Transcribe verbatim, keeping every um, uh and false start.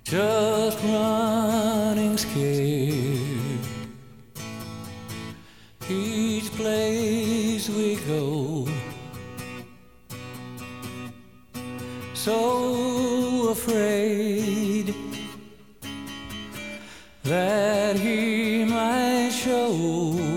just running scared. Each place we go, so afraid that he might show